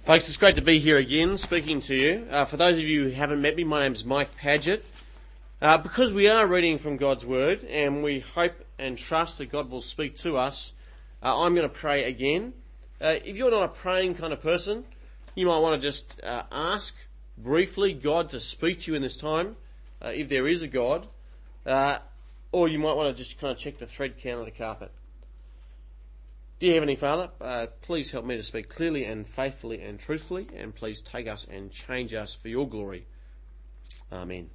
Folks, it's great to be here again speaking to you. For those of you who haven't met me, my name's Mike Paget. Because we are reading from God's Word and we hope and trust that God will speak to us, I'm going to pray again. If you're not a praying kind of person, you might want to just ask briefly God to speak to you in this time, if there is a God, or you might want to just kind of check the thread count on the carpet. Dear Heavenly Father, please help me to speak clearly and faithfully and truthfully, and please take us and change us for your glory. Amen.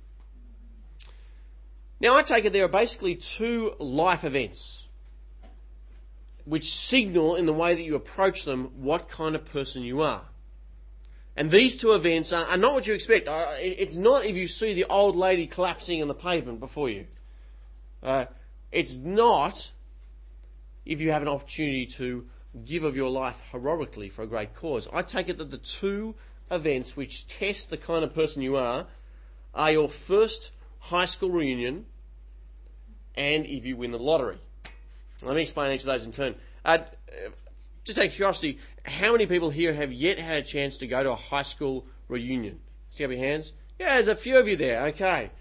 Now I take it there are basically two life events which signal in the way that you approach them what kind of person you are. And these two events are not what you expect. It's not if you see the old lady collapsing on the pavement before you. It's not if you have an opportunity to give of your life heroically for a great cause. I take it that the two events which test the kind of person you are your first high school reunion and if you win the lottery. Let me explain each of those in turn. Just out of curiosity, how many people here have yet had a chance to go to a high school reunion? See up your hands? Yeah, there's a few of you there. Okay.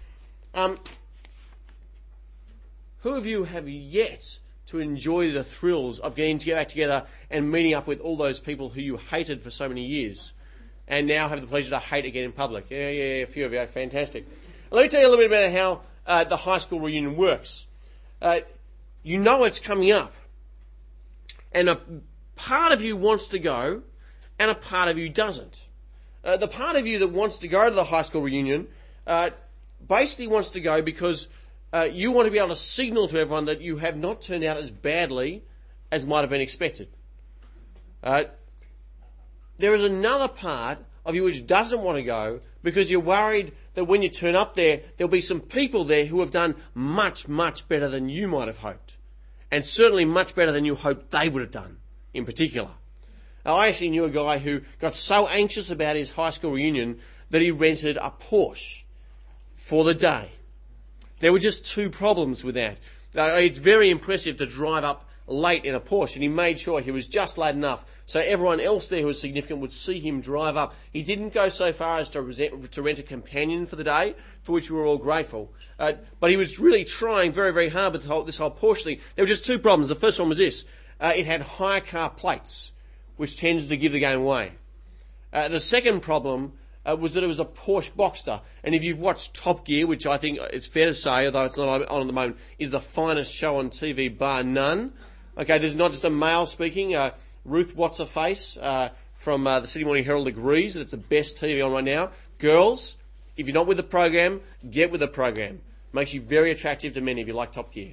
Who of you have yet to enjoy the thrills of getting back together and meeting up with all those people who you hated for so many years and now have the pleasure to hate again in public? Yeah, a few of you. Fantastic. Let me tell you a little bit about how the high school reunion works. You know it's coming up, and a part of you wants to go and a part of you doesn't. The part of you that wants to go to the high school reunion basically wants to go because you want to be able to signal to everyone that you have not turned out as badly as might have been expected. There is another part of you which doesn't want to go because you're worried that when you turn up there, there'll be some people there who have done much, much better than you might have hoped. And certainly much better than you hoped they would have done, in particular. Now, I actually knew a guy who got so anxious about his high school reunion that he rented a Porsche for the day. There were just two problems with that. It's very impressive to drive up late in a Porsche, and he made sure he was just late enough so everyone else there who was significant would see him drive up. He didn't go so far as to rent a companion for the day, for which we were all grateful. But he was really trying very, very hard with this whole Porsche thing. There were just two problems. The first one was this. It had hire car plates, which tends to give the game away. The second problem was that it was a Porsche Boxster. And if you've watched Top Gear, which I think it's fair to say, although it's not on at the moment, is the finest show on TV bar none. Okay, there's not just a male speaking. Ruth What's-Her-Face from the Sydney Morning Herald agrees that it's the best TV on right now. Girls, if you're not with the program, get with the program. Makes you very attractive to men if you like Top Gear.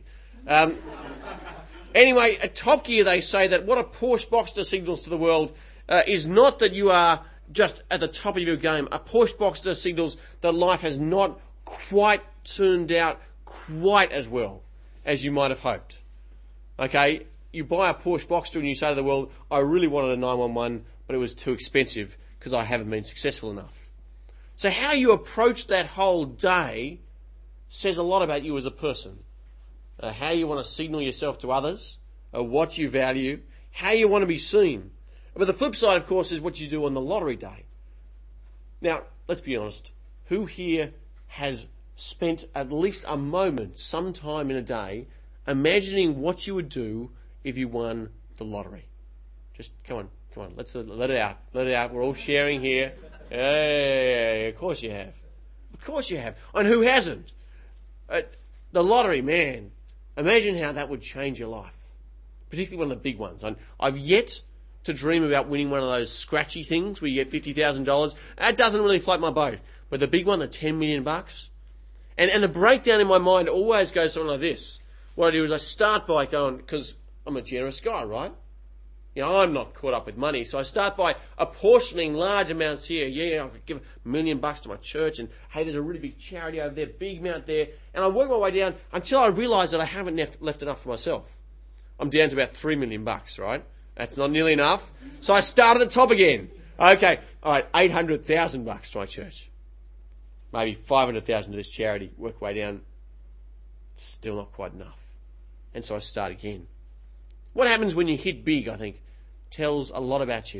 Anyway, at Top Gear they say that what a Porsche Boxster signals to the world is not that you are just at the top of your game. A Porsche Boxster signals that life has not quite turned out quite as well as you might have hoped. Okay, you buy a Porsche Boxster and you say to the world, I really wanted a 911, but it was too expensive because I haven't been successful enough. So how you approach that whole day says a lot about you as a person. How you want to signal yourself to others, what you value, how you want to be seen. But the flip side, of course, is what you do on the lottery day. Now, let's be honest. Who here has spent at least a moment, sometime in a day, imagining what you would do if you won the lottery? Just, come on. Let's let it out. Let it out. We're all sharing here. Yeah, of course you have. Of course you have. And who hasn't? The lottery, man. Imagine how that would change your life. Particularly one of the big ones. I've yet to dream about winning one of those scratchy things where you get $50,000. That doesn't really float my boat. But the big one, the $10 million. And the breakdown in my mind always goes something like this. What I do is I start by going, because I'm a generous guy, right? You know, I'm not caught up with money. So I start by apportioning large amounts here. Yeah, I could give $1 million to my church. And hey, there's a really big charity over there, big amount there. And I work my way down until I realise that I haven't left enough for myself. I'm down to about $3 million, right? That's not nearly enough. So I start at the top again. Okay, all right, $800,000 to my church. Maybe $500,000 to this charity. Work my way down. Still not quite enough. And so I start again. What happens when you hit big, I think, tells a lot about you.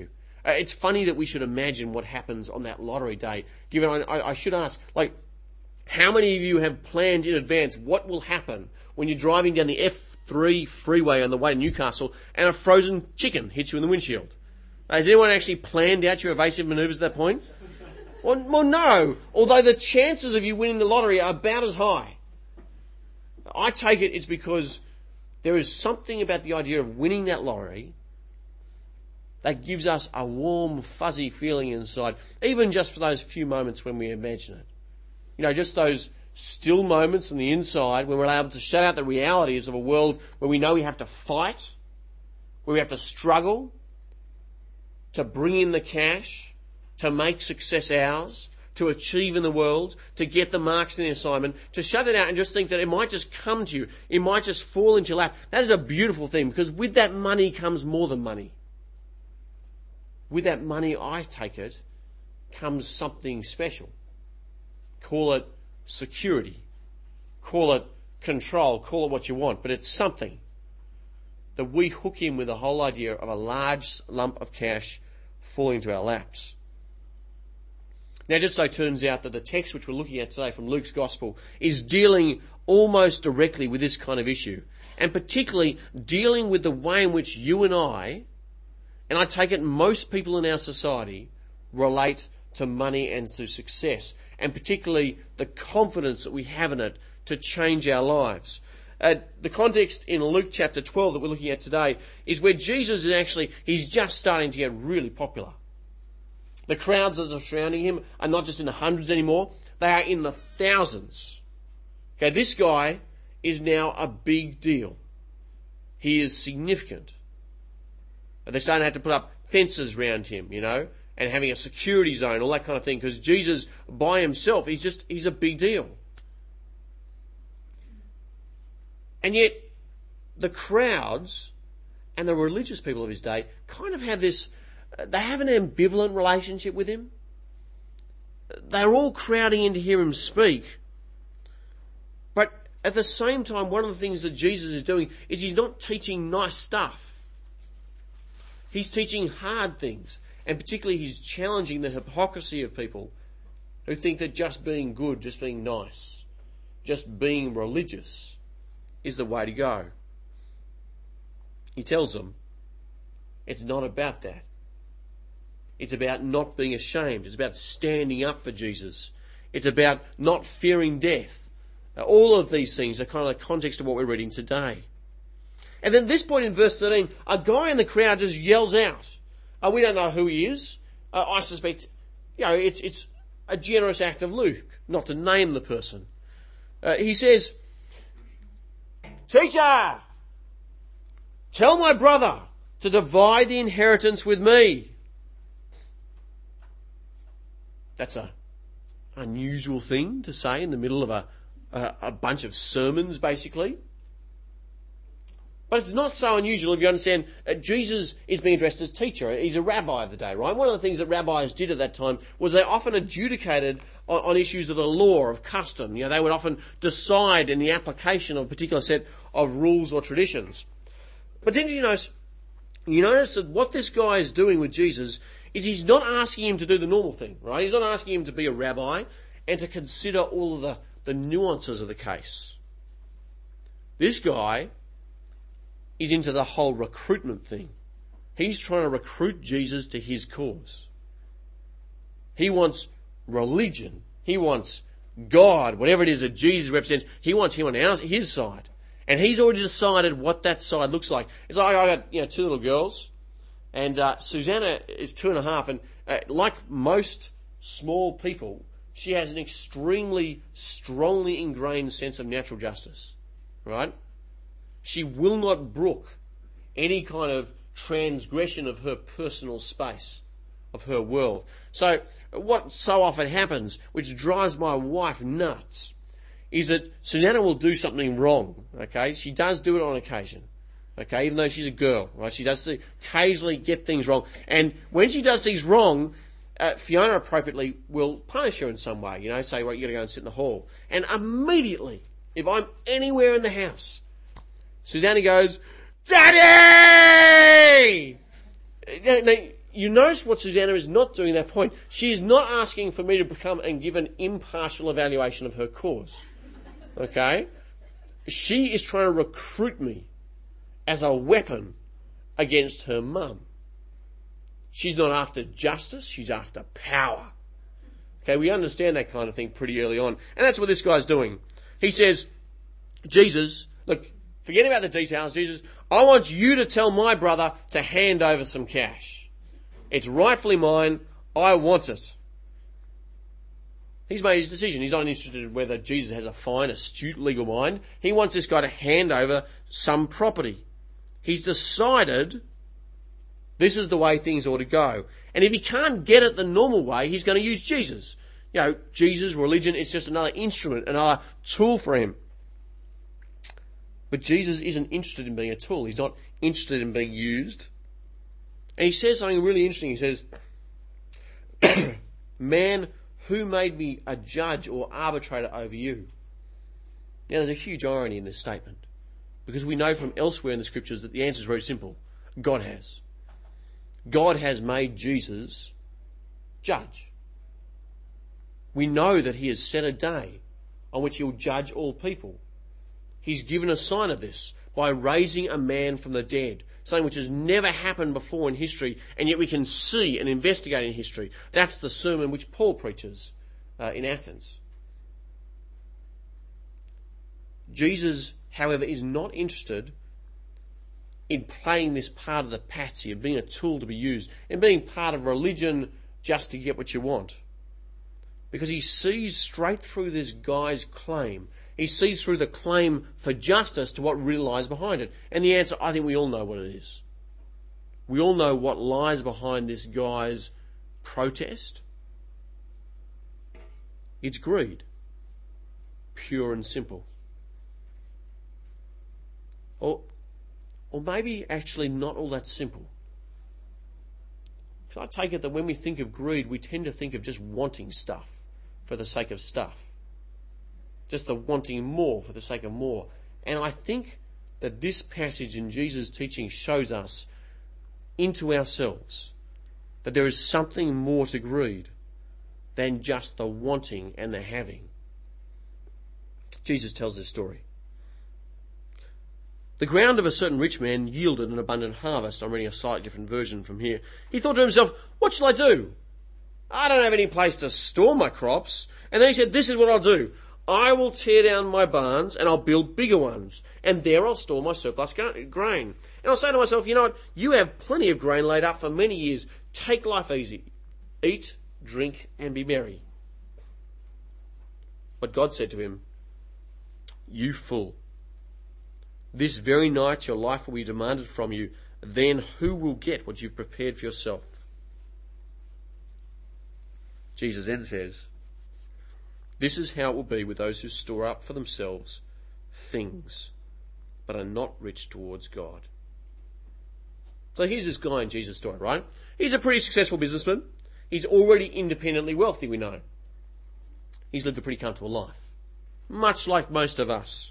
It's funny that we should imagine what happens on that lottery day. Given I should ask, how many of you have planned in advance what will happen when you're driving down the F3 freeway on the way to Newcastle and a frozen chicken hits you in the windshield? Has anyone actually planned out your evasive manoeuvres at that point? Well, no. Although the chances of you winning the lottery are about as high. I take it's because there is something about the idea of winning that lottery that gives us a warm, fuzzy feeling inside, even just for those few moments when we imagine it. Just those still moments on the inside when we're able to shut out the realities of a world where we know we have to fight, where we have to struggle to bring in the cash, to make success ours, to achieve in the world, to get the marks in the assignment, to shut it out and just think that it might just come to you, it might just fall into your lap. That is a beautiful thing, because with that money comes more than money. With that money, I take it, comes something special. Call it security, call it control, call it what you want, but it's something that we hook in with the whole idea of a large lump of cash falling into our laps. Now, just so turns out that the text which we're looking at today from Luke's Gospel is dealing almost directly with this kind of issue, and particularly dealing with the way in which you and I take it most people in our society, relate to money and to success, and particularly the confidence that we have in it to change our lives. The context in Luke chapter 12 that we're looking at today is where Jesus he's just starting to get really popular. The crowds that are surrounding him are not just in the hundreds anymore, they are in the thousands. Okay, this guy is now a big deal. He is significant. They're starting to have to put up fences around him, and having a security zone, all that kind of thing, because Jesus by himself, he's a big deal. And yet, the crowds and the religious people of his day kind of have they have an ambivalent relationship with him. They're all crowding in to hear him speak. But at the same time, one of the things that Jesus is doing is he's not teaching nice stuff. He's teaching hard things. And particularly he's challenging the hypocrisy of people who think that just being good, just being nice, just being religious is the way to go. He tells them it's not about that. It's about not being ashamed. It's about standing up for Jesus. It's about not fearing death. All of these things are kind of the context of what we're reading today. And then at this point in verse 13, a guy in the crowd just yells out. We don't know who he is. I suspect, it's a generous act of Luke not to name the person. He says, "Teacher, tell my brother to divide the inheritance with me." That's an unusual thing to say in the middle of a bunch of sermons, basically. But it's not so unusual if you understand Jesus is being addressed as teacher. He's a rabbi of the day, right? One of the things that rabbis did at that time was they often adjudicated on issues of the law, of custom. They would often decide in the application of a particular set of rules or traditions. But then you notice that what this guy is doing with Jesus is he's not asking him to do the normal thing, right? He's not asking him to be a rabbi and to consider all of the nuances of the case. This guy is into the whole recruitment thing. He's trying to recruit Jesus to his cause. He wants religion. He wants God, whatever it is that Jesus represents. He wants him on his side. And he's already decided what that side looks like. It's like I got two little girls, and Susanna is 2.5, and like most small people, she has an extremely strongly ingrained sense of natural justice, right? She will not brook any kind of transgression of her personal space, of her world. So what so often happens, which drives my wife nuts, is that Susanna will do something wrong, okay? She does do it on occasion, okay? Even though she's a girl, right? She does occasionally get things wrong. And when she does things wrong, Fiona appropriately will punish her in some way, say, well, you got to go and sit in the hall. And immediately, if I'm anywhere in the house, Susanna goes, "Daddy!" Now, you notice what Susanna is not doing at that point. She is not asking for me to come and give an impartial evaluation of her cause. Okay? She is trying to recruit me as a weapon against her mum. She's not after justice, she's after power. Okay, we understand that kind of thing pretty early on. And that's what this guy's doing. He says, Jesus, look, forget about the details, Jesus, I want you to tell my brother to hand over some cash. It's rightfully mine, I want it. He's made his decision. He's not interested in whether Jesus has a fine, astute legal mind. He wants this guy to hand over some property. He's decided this is the way things ought to go. And if he can't get it the normal way, he's going to use Jesus. You know, Jesus, religion, it's just another instrument, another tool for him. But Jesus isn't interested in being a tool. He's not interested in being used. And he says something really interesting. He says, man, who made me a judge or arbitrator over you? Now, there's a huge irony in this statement, because we know from elsewhere in the scriptures that the answer is very simple. God has. God has made Jesus judge. We know that he has set a day on which he'll judge all people. He's given a sign of this by raising a man from the dead, something which has never happened before in history, and yet we can see and investigate in history. That's the sermon which Paul preaches in Athens. Jesus, however, is not interested in playing this part of the patsy, of being a tool to be used, and being part of religion just to get what you want. Because he sees straight through this guy's claim. He sees through the claim for justice to what really lies behind it. And the answer, I think we all know what it is. We all know what lies behind this guy's protest. It's greed. Pure and simple. Or maybe actually not all that simple. Because I take it that when we think of greed, we tend to think of just wanting stuff for the sake of stuff. Just the wanting more for the sake of more. And I think that this passage in Jesus' teaching shows us into ourselves that there is something more to greed than just the wanting and the having. Jesus tells this story. The ground of a certain rich man yielded an abundant harvest. I'm reading a slightly different version from here. He thought to himself, what shall I do? I don't have any place to store my crops. And then he said, this is what I'll do. I will tear down my barns and I'll build bigger ones. And there I'll store my surplus grain. And I'll say to myself, you know what? You have plenty of grain laid up for many years. Take life easy. Eat, drink, and be merry. But God said to him, you fool. This very night your life will be demanded from you. Then who will get what you've prepared for yourself? Jesus then says, this is how it will be with those who store up for themselves things, but are not rich towards God. So here's this guy in Jesus' story, right? He's a pretty successful businessman. He's already independently wealthy, we know. He's lived a pretty comfortable life, much like most of us.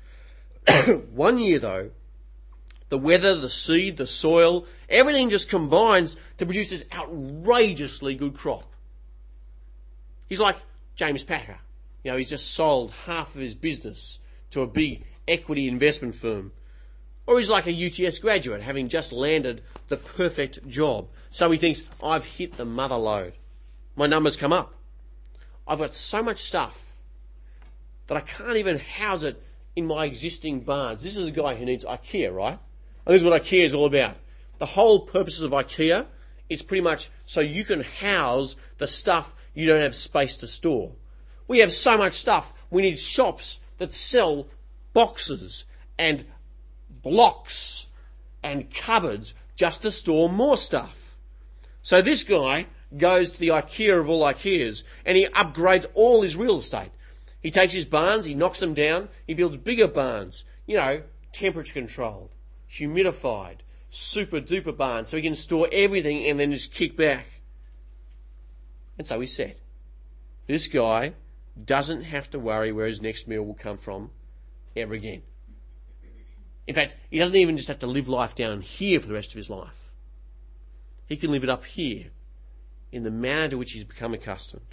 1 year, though, the weather, the seed, the soil, everything just combines to produce this outrageously good crop. He's like James Packer. You know, he's just sold half of his business to a big equity investment firm. Or he's like a UTS graduate, having just landed the perfect job. So he thinks, I've hit the mother lode. My numbers come up. I've got so much stuff that I can't even house it in my existing barns. This is a guy who needs IKEA, right? And this is what IKEA is all about. The whole purpose of IKEA is pretty much so you can house the stuff you don't have space to store. We have so much stuff, we need shops that sell boxes and blocks and cupboards just to store more stuff. So this guy goes to the IKEA of all IKEAs and he upgrades all his real estate. He takes his barns, he knocks them down, he builds bigger barns, you know, temperature controlled, humidified, super duper barns, so he can store everything and then just kick back. And so he said, this guy doesn't have to worry where his next meal will come from ever again. In fact, he doesn't even just have to live life down here for the rest of his life. he can live it up here in the manner to which he's become accustomed.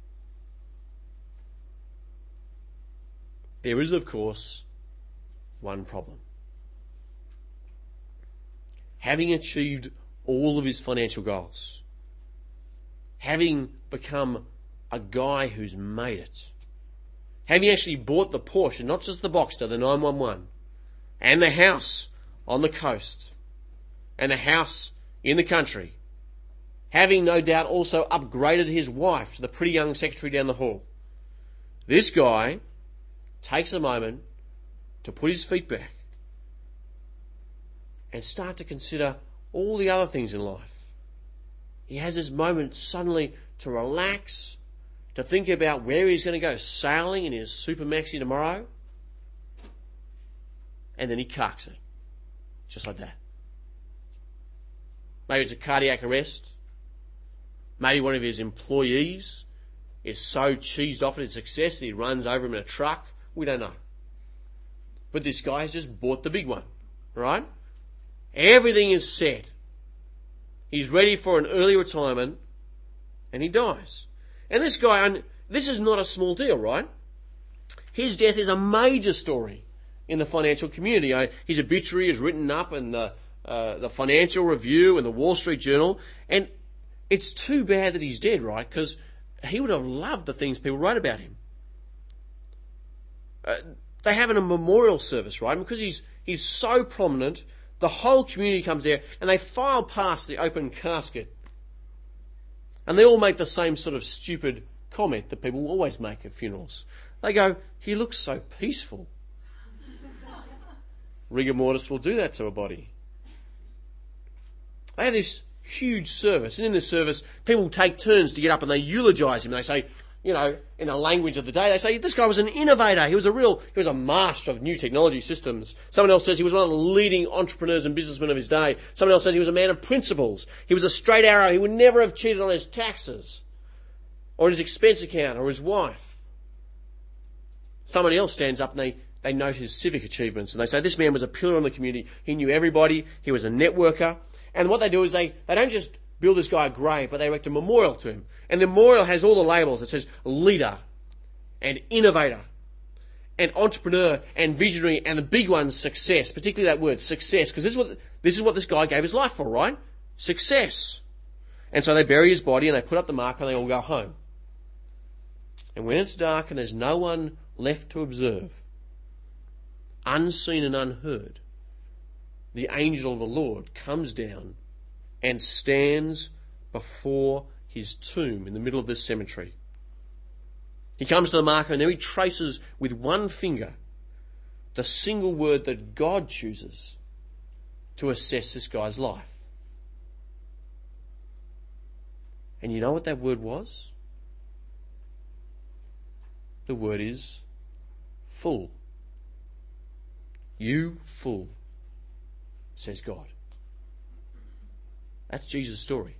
There is, of course, one problem. Having achieved all of his financial goals, having become a guy who's made it, having actually bought the Porsche, not just the Boxster, the 911, and the house on the coast, and the house in the country, having no doubt also upgraded his wife to the pretty young secretary down the hall, this guy takes a moment to put his feet back and start to consider all the other things in life. He has this moment suddenly to relax, to think about where he's going to go sailing in his Super Maxi tomorrow, and then he carks it. Just like that. Maybe it's a cardiac arrest. Maybe one of his employees is so cheesed off at his success that he runs over him in a truck. We don't know. But this guy has just bought the big one, right? Everything is set. He's ready for an early retirement, and he dies. And this guy, this is not a small deal, right? His death is a major story in the financial community. His obituary is written up in the Financial Review and the Wall Street Journal, and it's too bad that he's dead, right? Because he would have loved the things people wrote about him. They have a memorial service, right? And because he's so prominent, the whole community comes there and they file past the open casket. And they all make the same sort of stupid comment that people always make at funerals. They go, "He looks so peaceful." Rigor mortis will do that to a body. They have this huge service, and in this service, people take turns to get up and they eulogise him. They say, you know, in the language of the day, they say, this guy was an innovator. He was a master of new technology systems. Someone else says he was one of the leading entrepreneurs and businessmen of his day. Someone else says he was a man of principles. He was a straight arrow. He would never have cheated on his taxes or his expense account or his wife. Somebody else stands up and they note his civic achievements and they say, this man was a pillar in the community. He knew everybody. He was a networker. And what they do is they don't just build this guy a grave, but they erect a memorial to him. And the memorial has all the labels. It says leader and innovator and entrepreneur and visionary, and the big one, success, particularly that word, success, because this is what this guy gave his life for, right? Success. And so they bury his body and they put up the marker and they all go home. And when it's dark and there's no one left to observe, unseen and unheard, the angel of the Lord comes down and stands before his tomb in the middle of this cemetery. He comes to the marker and there he traces with one finger the single word that God chooses to assess this guy's life. And you know what that word was? The word is full. You fool, says God. That's Jesus' story.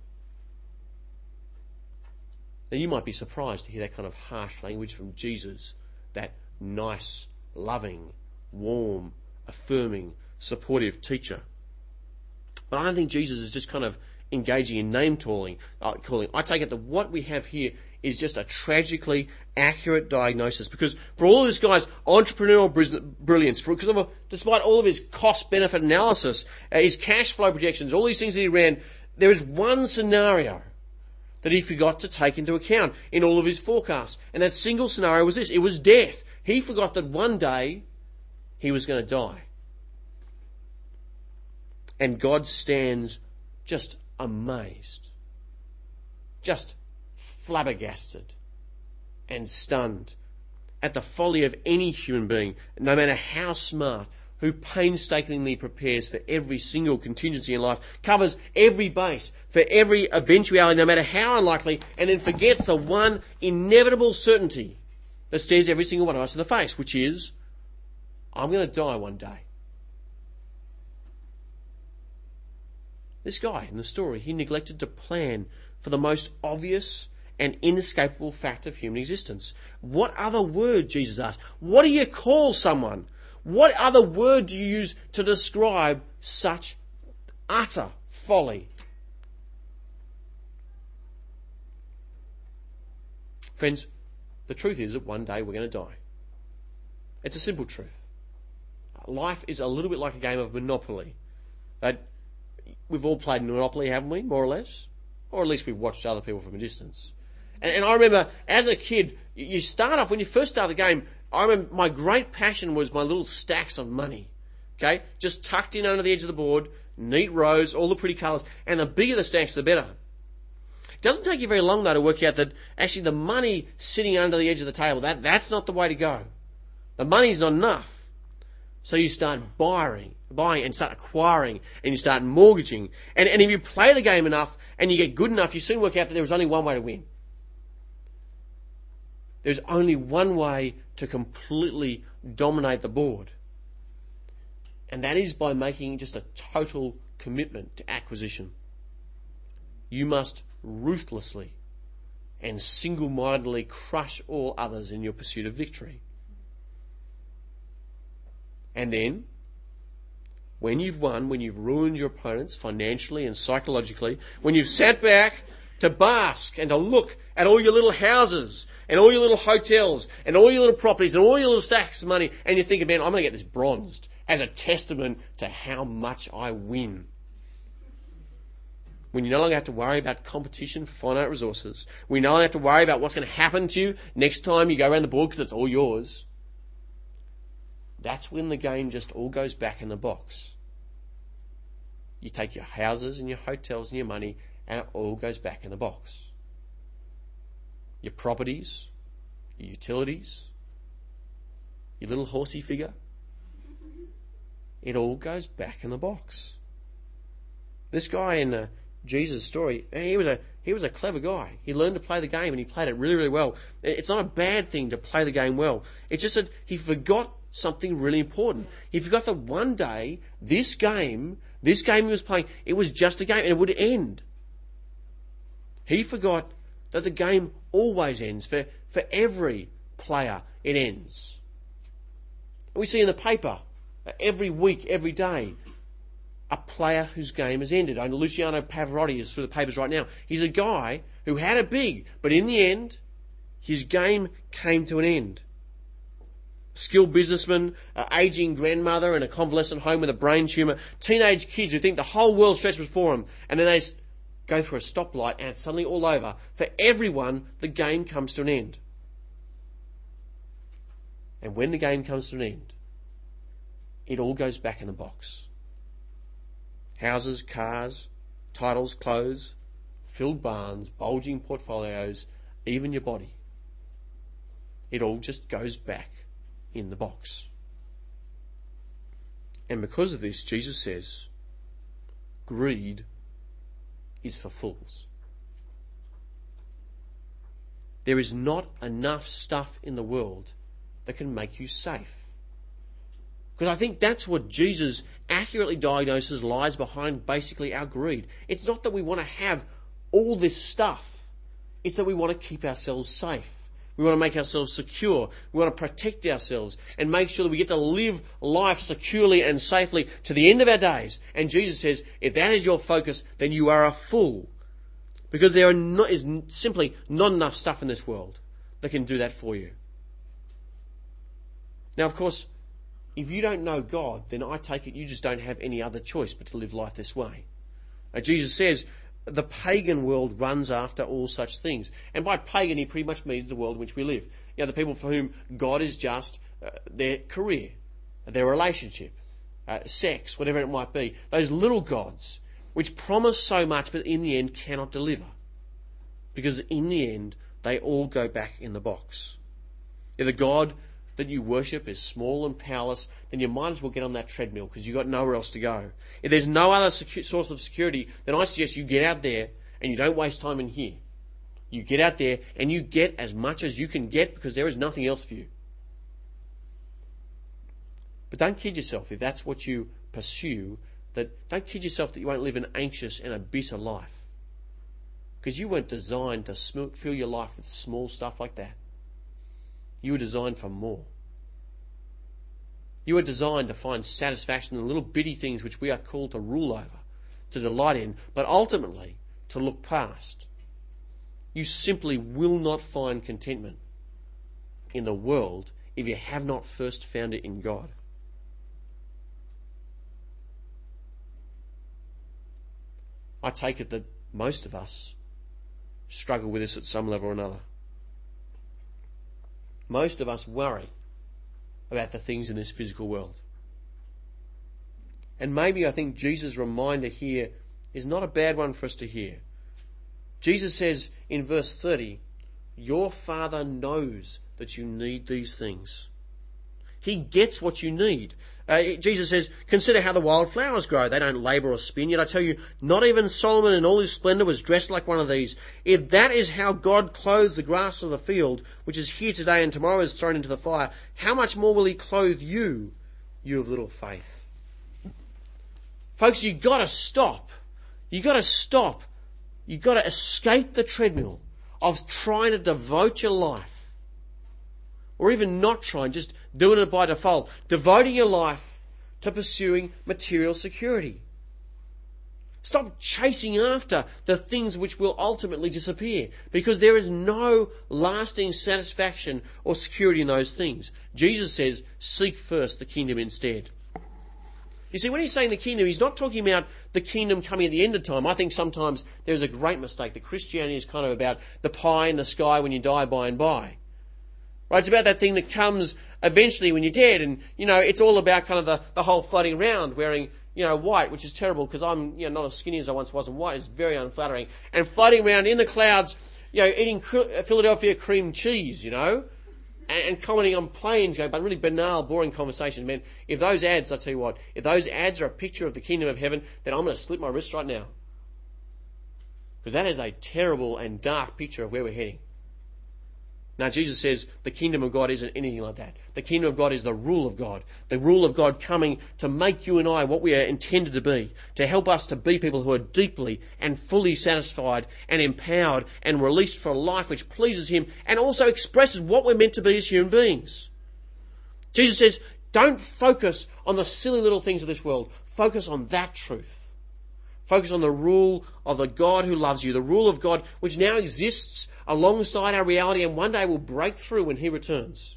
Now you might be surprised to hear that kind of harsh language from Jesus, that nice, loving, warm, affirming, supportive teacher. But I don't think Jesus is just kind of engaging in name calling. I take it that what we have here is just a tragically accurate diagnosis, because for all of this guy's entrepreneurial brilliance, despite all of his cost-benefit analysis, his cash flow projections, all these things that he ran, there is one scenario that he forgot to take into account in all of his forecasts. And that single scenario was this. It was death. He forgot that one day he was going to die. And God stands just amazed, just flabbergasted and stunned at the folly of any human being, no matter how smart, who painstakingly prepares for every single contingency in life, covers every base for every eventuality, no matter how unlikely, and then forgets the one inevitable certainty that stares every single one of us in the face, which is, I'm going to die one day. This guy in the story, he neglected to plan for the most obvious and inescapable fact of human existence. What other word, Jesus asked? What do you call someone? What other word do you use to describe such utter folly? Friends, the truth is that one day we're going to die. It's a simple truth. Life is a little bit like a game of Monopoly. We've all played Monopoly, haven't we, more or less? Or at least we've watched other people from a distance. And I remember, as a kid, you start off, when you first start the game, I remember my great passion was my little stacks of money. Okay? Just tucked in under the edge of the board, neat rows, all the pretty colours, and the bigger the stacks, the better. It doesn't take you very long, though, to work out that actually the money sitting under the edge of the table, that's not the way to go. The money's not enough. So you start buying and start acquiring, and you start mortgaging. And if you play the game enough and you get good enough, you soon work out that there was only one way to win. There's only one way to completely dominate the board. And that is by making just a total commitment to acquisition. You must ruthlessly and single-mindedly crush all others in your pursuit of victory. And then, when you've won, when you've ruined your opponents financially and psychologically, when you've sat back to bask and to look at all your little houses and all your little hotels and all your little properties and all your little stacks of money, and you're thinking, man, I'm going to get this bronzed as a testament to how much I win. When you no longer have to worry about competition for finite resources, we no longer have to worry about what's going to happen to you next time you go around the board because it's all yours. That's when the game just all goes back in the box. You take your houses and your hotels and your money, and it all goes back in the box. Your properties, your utilities, your little horsey figure, it all goes back in the box. This guy in Jesus' story, he was a clever guy. He learned to play the game, and he played it really, really well. It's not a bad thing to play the game well. It's just that he forgot something really important. He forgot that one day, this game he was playing, it was just a game and it would end. He forgot that the game always ends. For every player, it ends. We see in the paper, every week, every day, a player whose game has ended. Luciano Pavarotti is through the papers right now. He's a guy who had it big, but in the end, his game came to an end. Skilled businessman, aging grandmother in a convalescent home with a brain tumour, teenage kids who think the whole world stretched before them, and then they go through a stoplight and it's suddenly all over. For everyone, the game comes to an end. And when the game comes to an end, it all goes back in the box. Houses, cars, titles, clothes, filled barns, bulging portfolios, even your body. It all just goes back in the box. And because of this, Jesus says, greed is for fools. There is not enough stuff in the world that can make you safe. Because I think that's what Jesus accurately diagnoses lies behind basically our greed. It's not that we want to have all this stuff. It's that we want to keep ourselves safe. We want to make ourselves secure. We want to protect ourselves and make sure that we get to live life securely and safely to the end of our days. And Jesus says, if that is your focus, then you are a fool. Because there is simply not enough stuff in this world that can do that for you. Now, of course, if you don't know God, then I take it you just don't have any other choice but to live life this way. Jesus says, the pagan world runs after all such things. And by pagan, he pretty much means the world in which we live. You know, the people for whom God is just their career, their relationship, sex, whatever it might be. Those little gods, which promise so much, but in the end cannot deliver. Because in the end, they all go back in the box. If the God that you worship is small and powerless, then you might as well get on that treadmill because you've got nowhere else to go. If there's no other source of security, then I suggest you get out there and you don't waste time in here. You get out there and you get as much as you can get because there is nothing else for you. But don't kid yourself if that's what you pursue. Don't kid yourself that you won't live an anxious and a bitter life. Because you weren't designed to fill your life with small stuff like that. You were designed for more. You were designed to find satisfaction in the little bitty things which we are called to rule over, to delight in, but ultimately to look past. You simply will not find contentment in the world if you have not first found it in God. I take it that most of us struggle with this at some level or another. Most of us worry about the things in this physical world. And maybe I think Jesus' reminder here is not a bad one for us to hear. Jesus says in verse 30, your Father knows that you need these things. He gets what you need. Jesus says, consider how the wildflowers grow. They don't labour or spin. Yet I tell you, not even Solomon in all his splendour was dressed like one of these. If that is how God clothes the grass of the field, which is here today and tomorrow is thrown into the fire, how much more will he clothe you, you of little faith? Folks, you've got to stop. You've got to stop. You've got to escape the treadmill of trying to devote your life, or even not trying, just doing it by default, devoting your life to pursuing material security. Stop chasing after the things which will ultimately disappear, because there is no lasting satisfaction or security in those things. Jesus says, seek first the kingdom instead. You see, when he's saying the kingdom, he's not talking about the kingdom coming at the end of time. I think sometimes there's a great mistake that Christianity is kind of about the pie in the sky when you die by and by. Right? It's about that thing that comes eventually when you're dead, and, it's all about kind of the whole floating around wearing, white, which is terrible because I'm, not as skinny as I once was, and white is very unflattering. And floating around in the clouds, eating Philadelphia cream cheese, and commenting on planes, going, but really banal, boring conversation. Man, if those ads, I tell you what, if those ads are a picture of the kingdom of heaven, then I'm going to slip my wrist right now. Because that is a terrible and dark picture of where we're heading. Now, Jesus says the kingdom of God isn't anything like that. The kingdom of God is the rule of God. The rule of God coming to make you and I what we are intended to be, to help us to be people who are deeply and fully satisfied and empowered and released for a life which pleases Him and also expresses what we're meant to be as human beings. Jesus says, don't focus on the silly little things of this world. Focus on that truth. Focus on the rule of the God who loves you, the rule of God which now exists alongside our reality and one day will break through when He returns.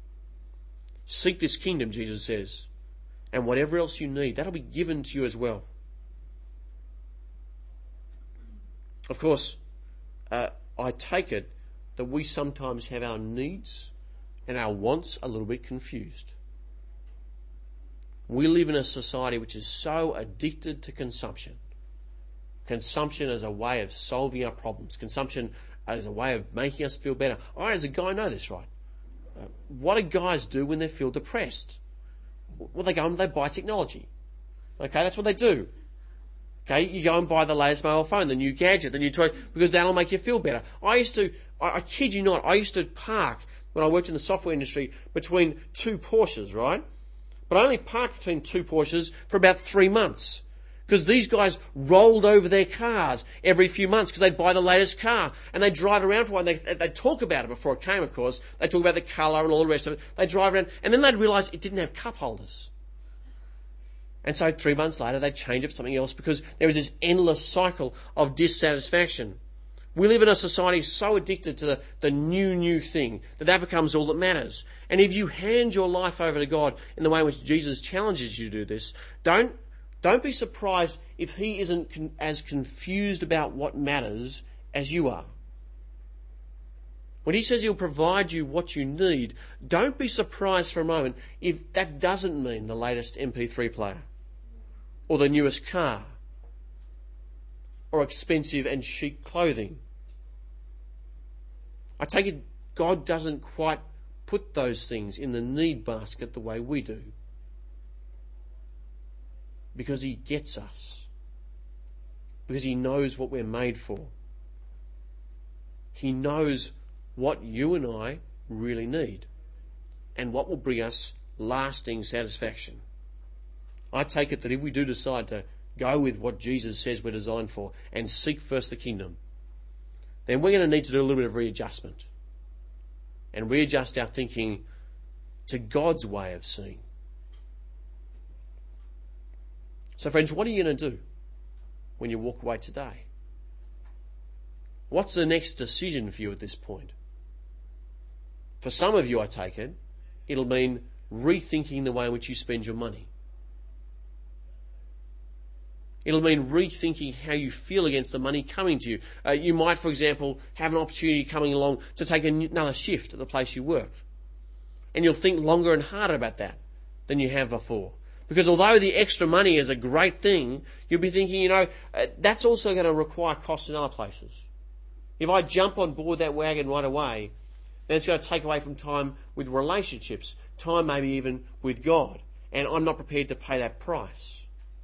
Seek this kingdom, Jesus says, and whatever else you need, that'll be given to you as well. Of course, I take it that we sometimes have our needs and our wants a little bit confused. We live in a society which is so addicted to consumption. Consumption as a way of solving our problems. Consumption as a way of making us feel better. I, as a guy, know this, right? What do guys do when they feel depressed? Well, they go and they buy technology. Okay, that's what they do. Okay, you go and buy the latest mobile phone, the new gadget, the new toy, because that'll make you feel better. I kid you not, I used to park, when I worked in the software industry, between two Porsches, right? But I only parked between two Porsches for about 3 months. Because these guys rolled over their cars every few months because they'd buy the latest car and they'd drive around for a while. They'd talk about it before it came, of course. They'd talk about the colour and all the rest of it. They'd drive around and then they'd realise it didn't have cup holders. And so 3 months later they'd change it for something else because there was this endless cycle of dissatisfaction. We live in a society so addicted to the new thing that becomes all that matters. And if you hand your life over to God in the way in which Jesus challenges you to do this, Don't be surprised if He isn't as confused about what matters as you are. When He says He'll provide you what you need, don't be surprised for a moment if that doesn't mean the latest MP3 player, or the newest car, or expensive and chic clothing. I take it God doesn't quite put those things in the need basket the way we do. Because He gets us. Because He knows what we're made for. He knows what you and I really need and what will bring us lasting satisfaction. I take it that if we do decide to go with what Jesus says we're designed for and seek first the kingdom, then we're going to need to do a little bit of readjustment and readjust our thinking to God's way of seeing. So friends, what are you going to do when you walk away today? What's the next decision for you at this point? For some of you, I take it, it'll mean rethinking the way in which you spend your money. It'll mean rethinking how you feel against the money coming to you. You might, for example, have an opportunity coming along to take another shift at the place you work. And you'll think longer and harder about that than you have before. Because although the extra money is a great thing, you'll be thinking, that's also going to require costs in other places. If I jump on board that wagon right away, then it's going to take away from time with relationships, time maybe even with God. And I'm not prepared to pay that price.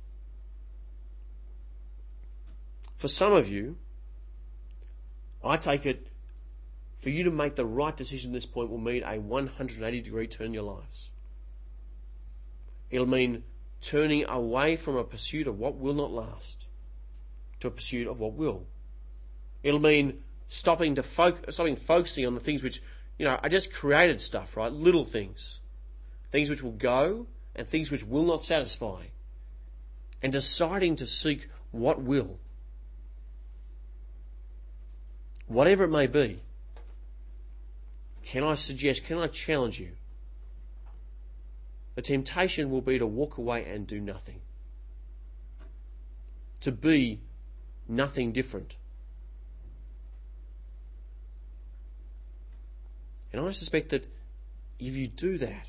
For some of you, I take it, for you to make the right decision at this point will mean a 180-degree turn in your lives. It'll mean turning away from a pursuit of what will not last to a pursuit of what will. It'll mean stopping focusing on the things which, are just created stuff, right? Little things. Things which will go and things which will not satisfy. And deciding to seek what will. Whatever it may be, can I challenge you? The temptation will be to walk away and do nothing. To be nothing different. And I suspect that if you do that,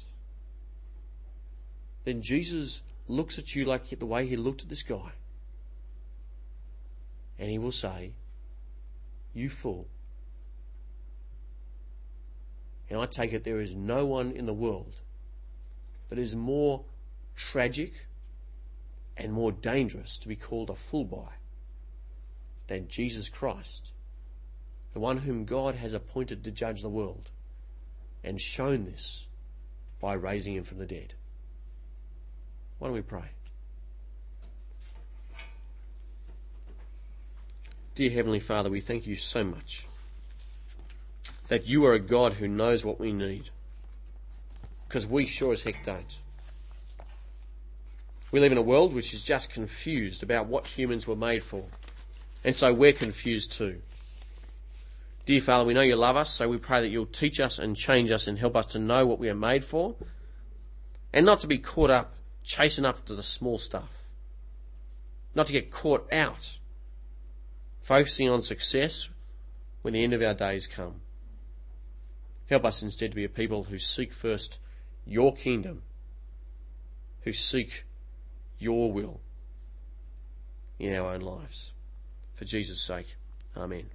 then Jesus looks at you like the way he looked at this guy. And he will say, "You fool." And I take it there is no one in the world that is more tragic and more dangerous to be called a fool by than Jesus Christ, the one whom God has appointed to judge the world, and shown this by raising him from the dead. Why don't we pray? Dear Heavenly Father, we thank you so much that you are a God who knows what we need, because we sure as heck don't. We live in a world which is just confused about what humans were made for, and so we're confused too. Dear Father, we know you love us, so we pray that you'll teach us and change us and help us to know what we are made for, and not to be caught up chasing after the small stuff, not to get caught out focusing on success when the end of our days come. Help us instead to be a people who seek first your kingdom, who seek your will in our own lives. For Jesus' sake, amen.